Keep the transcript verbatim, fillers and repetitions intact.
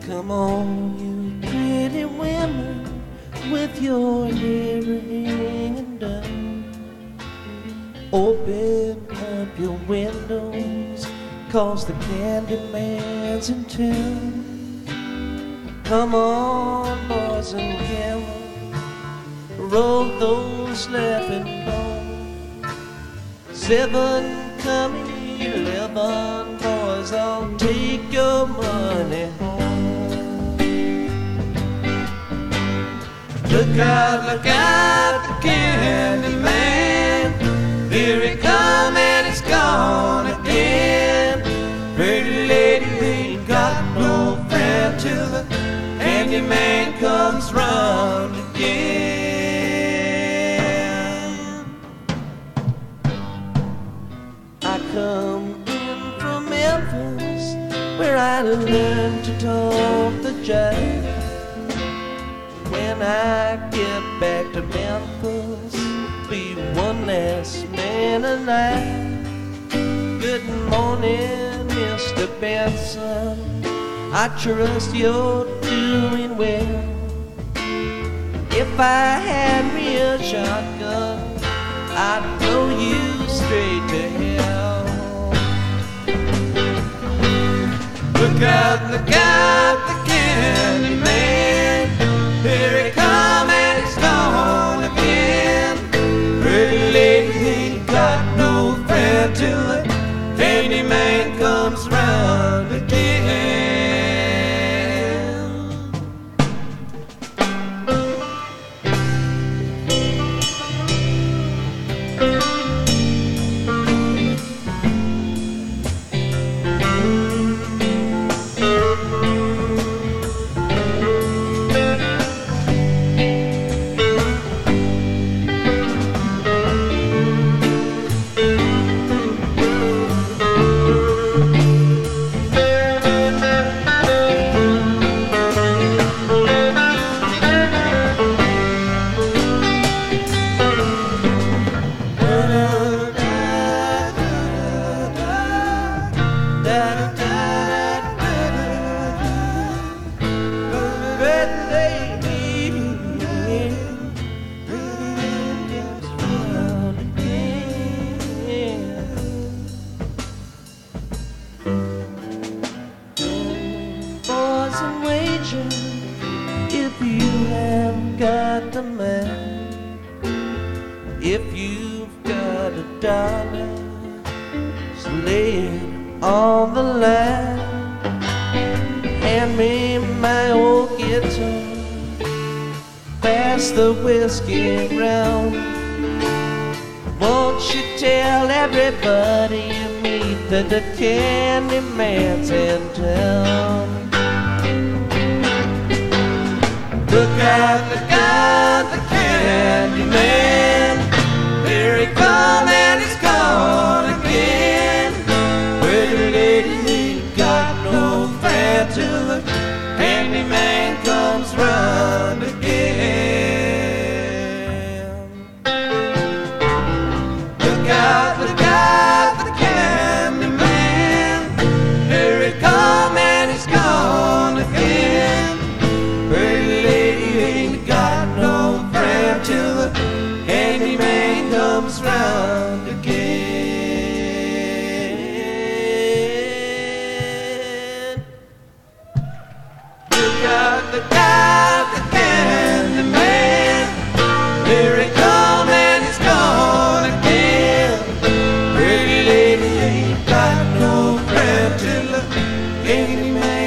Come on, you pretty women, with your hair hanging down. Open up your windows, 'cause the Candyman's in town. Come on, boys and girls, roll those laughing bones. Seven coming, eleven boys, I'll take your money home. Look out, look out, the Candyman. Here he come and he's gone again. Pretty lady ain't got no friend till the Candyman comes round again. I come in from Memphis, where I learned to talk the jive. When I get back to Memphis, be one last man alive. Good morning, Mister Benson, I trust you're doing well. If I had me a shotgun, I'd blow you straight to hell. Look out, look out, the Candyman. Here he come and he's gone again. Pretty lady ain't got no friend till the Candyman comes round again. If you have got the man, if you've got a dollar, just lay it on the line. Hand me my old guitar, pass the whiskey round. Won't you tell everybody you meet that the Candyman's in town? Look out, look out, the Candyman. Here he come and he's gone again. Pretty lady ain't got no friend till the Candyman comes round again. Look out, look out, the Candyman. Here he come and he's gone again. Pretty lady ain't got no friend till the Candyman comes round again. Look out, look out, the Candyman. Here he come and he's gone again. Pretty lady ain't got no friend till the Candyman